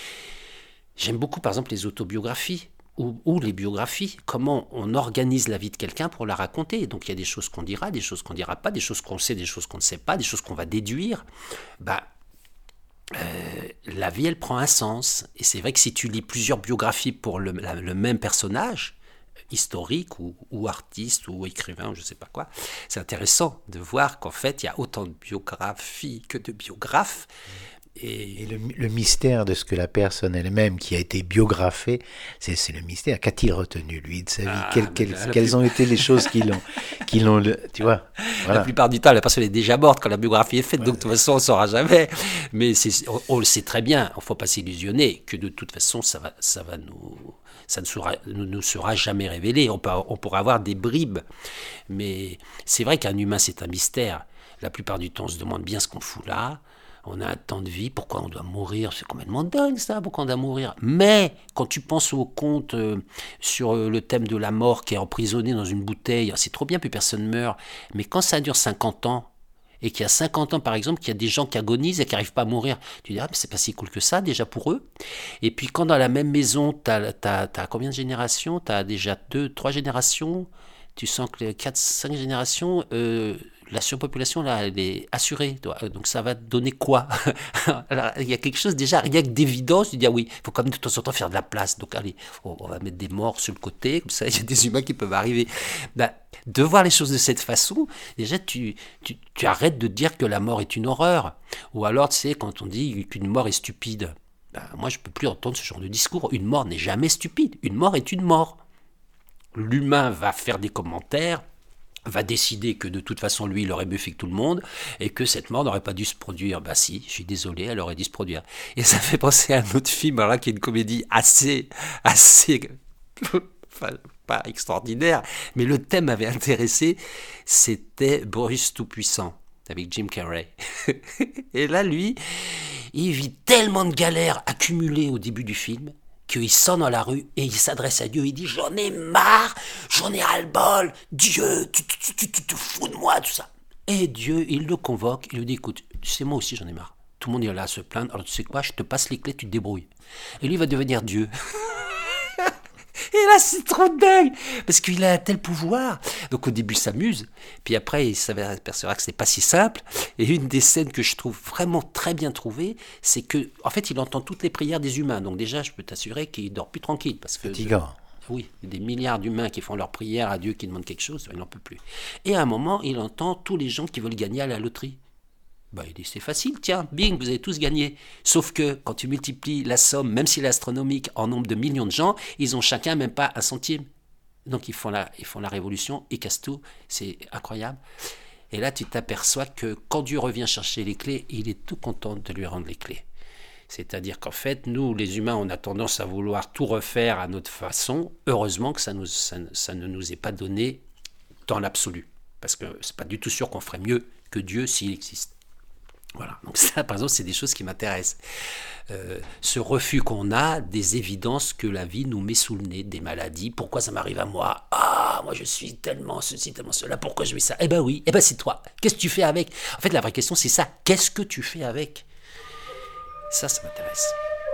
J'aime beaucoup, par exemple, les autobiographies. Ou, ou les biographies, comment on organise la vie de quelqu'un pour la raconter. Donc il y a des choses qu'on dira, des choses qu'on ne dira pas, des choses qu'on sait, des choses qu'on ne sait pas, des choses qu'on va déduire. Bah, euh, la vie, elle prend un sens. Et c'est vrai que si tu lis plusieurs biographies pour le, la, le même personnage, historique ou, ou artiste ou écrivain, je ne sais pas quoi, c'est intéressant de voir qu'en fait, il y a autant de biographies que de biographes. Et, et le, le mystère de ce que la personne elle-même qui a été biographée, c'est, c'est le mystère. Qu'a-t-il retenu, lui, de sa vie ? ah, Quelles, quelles, la, la quelles plus... ont été les choses qui l'ont, qui l'ont le, tu vois, voilà. La plupart du temps, la personne est déjà morte quand la biographie est faite, ouais. Donc de toute façon, on ne saura jamais. Mais c'est, on, on le sait très bien, il ne faut pas s'illusionner, que de toute façon, ça va, ça va nous... ça ne sera, ne nous sera jamais révélé. On, peut, on pourra avoir des bribes. Mais c'est vrai qu'un humain, c'est un mystère. La plupart du temps, on se demande bien ce qu'on fout là. On a un temps de vie, pourquoi on doit mourir ? C'est complètement dingue ça, pourquoi on doit mourir ? Mais quand tu penses au conte euh, sur euh, le thème de la mort qui est emprisonné dans une bouteille, c'est trop bien, plus personne meurt. Mais quand ça dure cinquante ans, et qu'il y a cinquante ans par exemple, qu'il y a des gens qui agonisent et qui n'arrivent pas à mourir, tu dis, ah, mais c'est pas si cool que ça déjà pour eux. Et puis quand dans la même maison, tu as combien de générations ? Tu as déjà deux, trois générations, tu sens que les quatre, cinq générations... Euh, la surpopulation, là, elle est assurée. Donc, ça va donner quoi ? Alors, il y a quelque chose, déjà, rien que d'évidence, tu dis, ah oui, il faut quand même de temps en temps faire de la place. Donc, allez, on, on va mettre des morts sur le côté, comme ça, il y a des humains qui peuvent arriver. Ben, de voir les choses de cette façon, déjà, tu, tu, tu arrêtes de dire que la mort est une horreur. Ou alors, tu sais, quand on dit qu'une mort est stupide, ben, moi, je ne peux plus entendre ce genre de discours. Une mort n'est jamais stupide. Une mort est une mort. L'humain va faire des commentaires, va décider que de toute façon, lui, il aurait buffé que tout le monde, et que cette mort n'aurait pas dû se produire. Bah si, je suis désolé, elle aurait dû se produire. Et ça fait penser à un autre film, alors là, qui est une comédie assez, assez, enfin, pas extraordinaire, mais le thème m'avait intéressé, c'était Bruce Tout-Puissant, avec Jim Carrey. Et là, lui, il vit tellement de galères accumulées au début du film, qu'il sort dans la rue et il s'adresse à Dieu, il dit « J'en ai marre, j'en ai ras-le-bol, Dieu, tu, tu, tu, tu, tu te fous de moi, tout ça. » Et Dieu, il le convoque, il lui dit « Écoute, tu sais, moi aussi j'en ai marre. Tout le monde est là à se plaindre, alors tu sais quoi, je te passe les clés, tu te débrouilles. » Et lui, il va devenir Dieu. Et là, c'est trop dingue, parce qu'il a un tel pouvoir. Donc au début, il s'amuse, puis après, il s'apercevra que c'est pas si simple. Et une des scènes que je trouve vraiment très bien trouvée, c'est que, en fait, il entend toutes les prières des humains. Donc déjà, je peux t'assurer qu'il dort plus tranquille, parce que fatigant. Oui, il y a des milliards d'humains qui font leurs prières à Dieu, qui demandent quelque chose, il n'en peut plus. Et à un moment, il entend tous les gens qui veulent gagner à la loterie. Bah, il dit, c'est facile, tiens, bing, vous avez tous gagné. Sauf que quand tu multiplies la somme, même si elle est astronomique, en nombre de millions de gens, ils ont chacun même pas un centime. Donc ils font la, ils font la révolution, ils cassent tout, c'est incroyable. Et là, tu t'aperçois que quand Dieu revient chercher les clés, il est tout content de lui rendre les clés. C'est-à-dire qu'en fait, nous, les humains, on a tendance à vouloir tout refaire à notre façon. Heureusement que ça, nous, ça, ça ne nous est pas donné dans l'absolu. Parce que c'est pas du tout sûr qu'on ferait mieux que Dieu s'il existe. Voilà, donc ça, par exemple, c'est des choses qui m'intéressent. Euh, ce refus qu'on a des évidences que la vie nous met sous le nez, des maladies. Pourquoi ça m'arrive à moi ? Ah, moi je suis tellement ceci, tellement cela. Pourquoi je vis ça ? Eh ben oui, eh ben c'est toi. Qu'est-ce que tu fais avec ? En fait, la vraie question, c'est ça. Qu'est-ce que tu fais avec ? Ça, ça m'intéresse.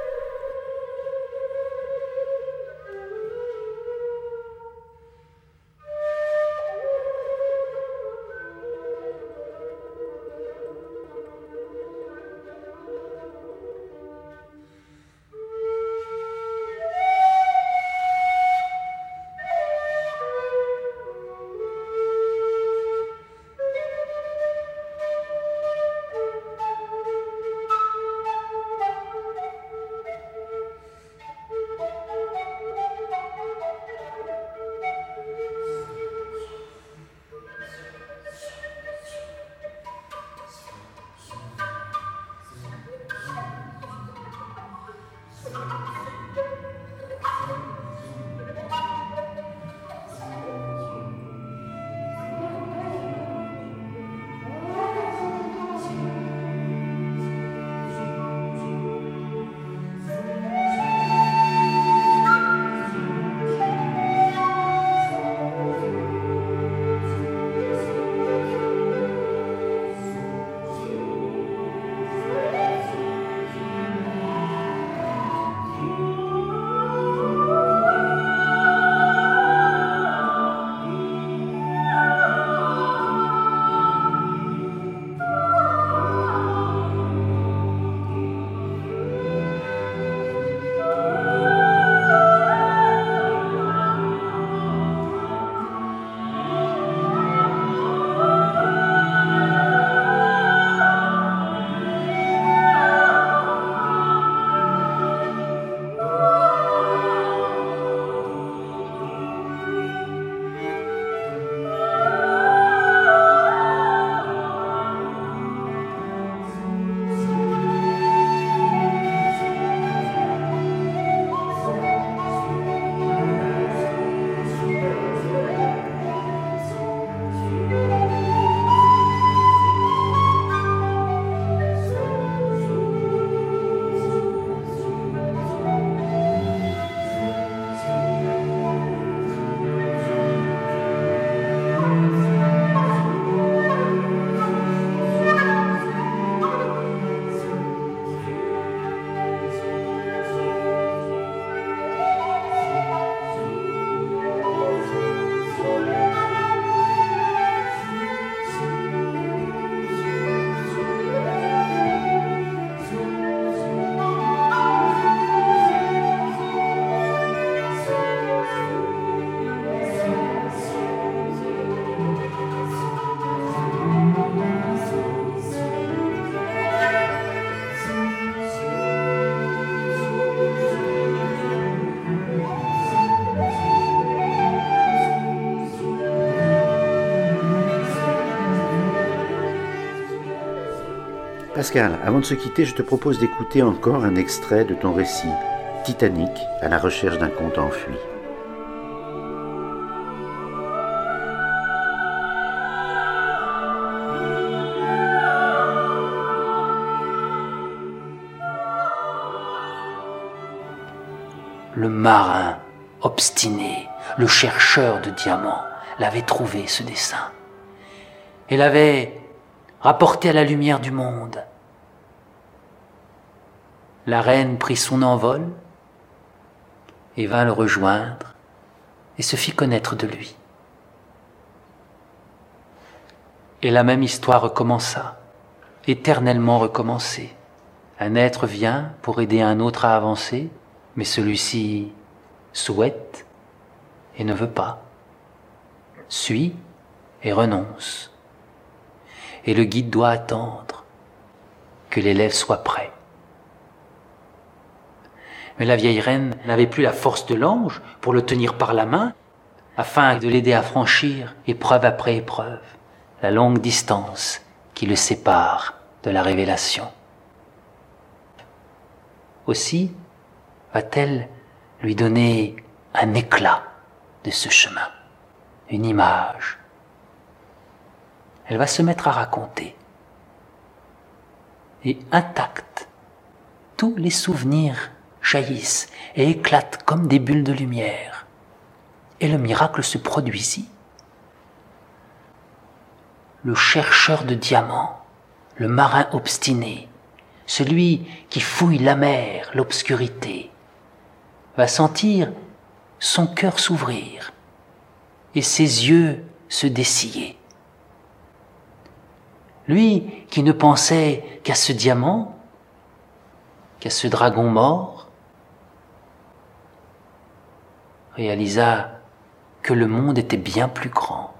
Pascal, avant de se quitter, je te propose d'écouter encore un extrait de ton récit, Titanic, à la recherche d'un conte enfui. le marin obstiné, le chercheur de diamants, l'avait trouvé, ce dessin, et l'avait rapporté à la lumière du monde. La reine prit son envol et vint le rejoindre et se fit connaître de lui. Et la même histoire recommença, éternellement recommencée. Un être vient pour aider un autre à avancer, mais celui-ci souhaite et ne veut pas, suit et renonce. Et le guide doit attendre que l'élève soit prêt. Mais la vieille reine n'avait plus la force de l'ange pour le tenir par la main, afin de l'aider à franchir, épreuve après épreuve, la longue distance qui le sépare de la révélation. Aussi va-t-elle lui donner un éclat de ce chemin, une image. Elle va se mettre à raconter. Et intacts, tous les souvenirs jaillissent et éclatent comme des bulles de lumière. Et le miracle se produisit. Le chercheur de diamants, le marin obstiné, celui qui fouille la mer, l'obscurité, va sentir son cœur s'ouvrir et ses yeux se dessiller. Lui qui ne pensait qu'à ce diamant, qu'à ce dragon mort, réalisa que le monde était bien plus grand.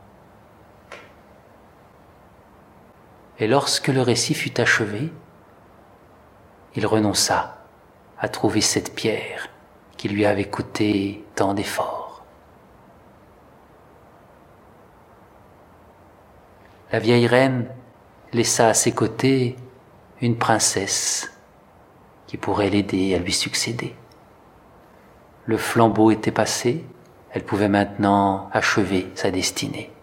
Et lorsque le récit fut achevé, il renonça à trouver cette pierre qui lui avait coûté tant d'efforts. La vieille reine laissa à ses côtés une princesse qui pourrait l'aider à lui succéder. Le flambeau était passé, elle pouvait maintenant achever sa destinée.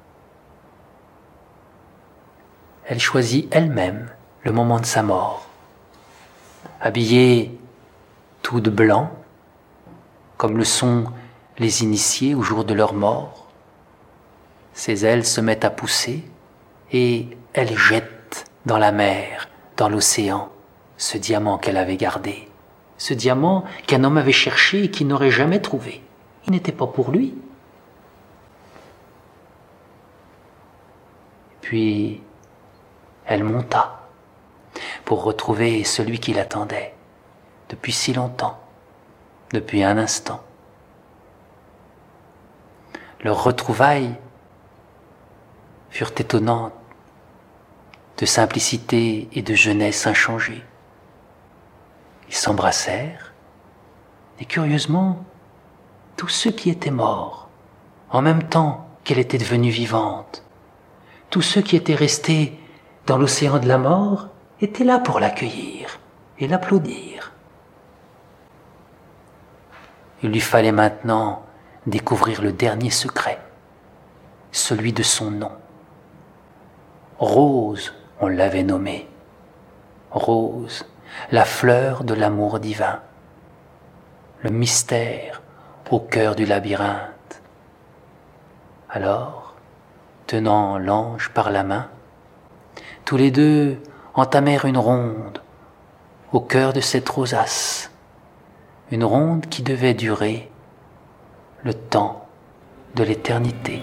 Elle choisit elle-même le moment de sa mort. Habillée tout de blanc, comme le sont les initiés au jour de leur mort, ses ailes se mettent à pousser et elle jette dans la mer, dans l'océan, ce diamant qu'elle avait gardé, ce diamant qu'un homme avait cherché et qui n'aurait jamais trouvé. Il n'était pas pour lui. Puis, elle monta pour retrouver celui qui l'attendait depuis si longtemps, depuis un instant. Leurs retrouvailles furent étonnantes, de simplicité et de jeunesse inchangée. Ils s'embrassèrent, et curieusement, tous ceux qui étaient morts, en même temps qu'elle était devenue vivante, tous ceux qui étaient restés dans l'océan de la mort, étaient là pour l'accueillir et l'applaudir. Il lui fallait maintenant découvrir le dernier secret, celui de son nom. Rose, on l'avait nommée. Rose, la fleur de l'amour divin. Le mystère au cœur du labyrinthe. Alors, tenant l'ange par la main, tous les deux entamèrent une ronde au cœur de cette rosace, une ronde qui devait durer le temps de l'éternité.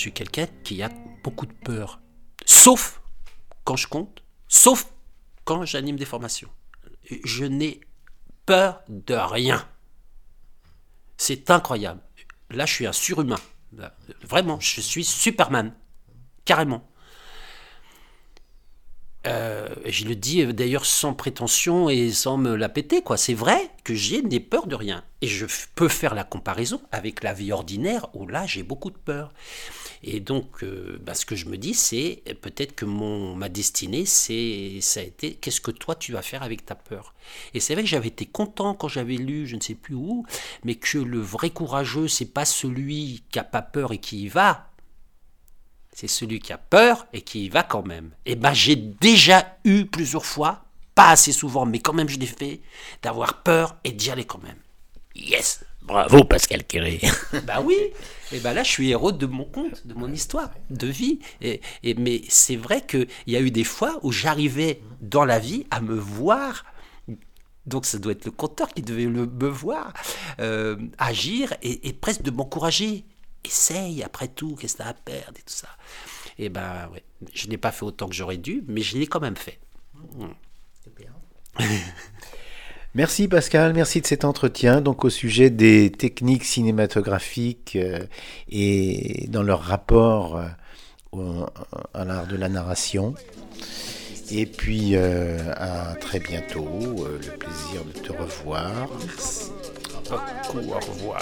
suis quelqu'un qui a beaucoup de peur. Sauf quand je compte, sauf quand j'anime des formations. Je n'ai peur de rien. C'est incroyable. Là, je suis un surhumain. Vraiment, je suis Superman. Carrément. Euh, je le dis d'ailleurs sans prétention et sans me la péter, quoi. C'est vrai que j'ai n'ai peur de rien. Et je f- peux faire la comparaison avec la vie ordinaire où là, j'ai beaucoup de peur. Et donc, euh, bah, ce que je me dis, c'est peut-être que mon, ma destinée, c'est, ça a été qu'est-ce que toi, tu vas faire avec ta peur. Et c'est vrai que j'avais été content quand j'avais lu, je ne sais plus où, mais que le vrai courageux, c'est pas celui qui n'a pas peur et qui y va. C'est celui qui a peur et qui y va quand même. Et ben j'ai déjà eu plusieurs fois, pas assez souvent, mais quand même je l'ai fait, d'avoir peur et d'y aller quand même. Yes. Bravo Pascal Quéré. Bah oui. Et ben là je suis héros de mon conte, de mon histoire de vie. Et, et mais c'est vrai que il y a eu des fois où j'arrivais dans la vie à me voir. Donc ça doit être le conteur qui devait le, me voir euh, agir et, et presque de m'encourager. Essaye, après tout, qu'est-ce que t'as à perdre et tout ça. Et ben, ouais, je n'ai pas fait autant que j'aurais dû, mais je l'ai quand même fait. Mmh. C'est bien. Merci Pascal, merci de cet entretien donc au sujet des techniques cinématographiques euh, et dans leur rapport euh, au, à l'art de la narration. Et puis euh, à très bientôt, euh, le plaisir de te revoir. Merci. Beaucoup, au revoir.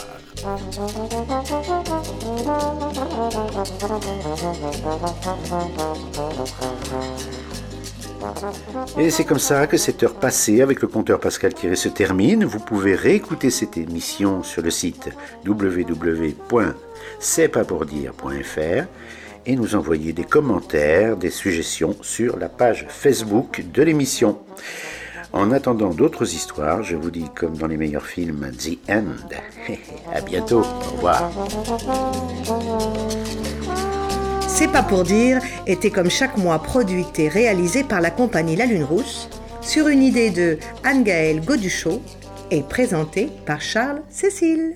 Et c'est comme ça que cette heure passée avec le conteur Pascal Quéré se termine. Vous pouvez réécouter cette émission sur le site w w w point c'est pas pour dire point f r et nous envoyer des commentaires, des suggestions sur la page Facebook de l'émission. En attendant d'autres histoires, je vous dis comme dans les meilleurs films, The End. À bientôt, au revoir. C'est pas pour dire était comme chaque mois produite et réalisée par la compagnie La Lune Rousse sur une idée de Anne-Gaëlle Goduchot et présentée par Charles Cécile.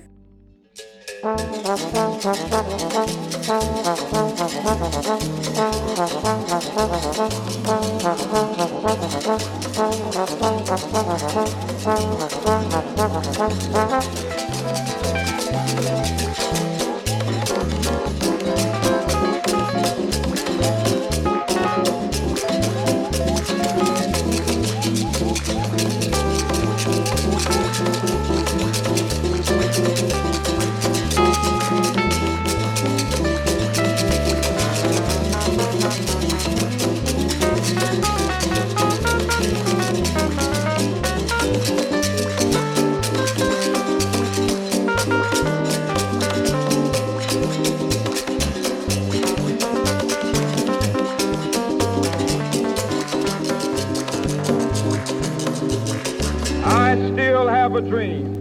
I still have a dream.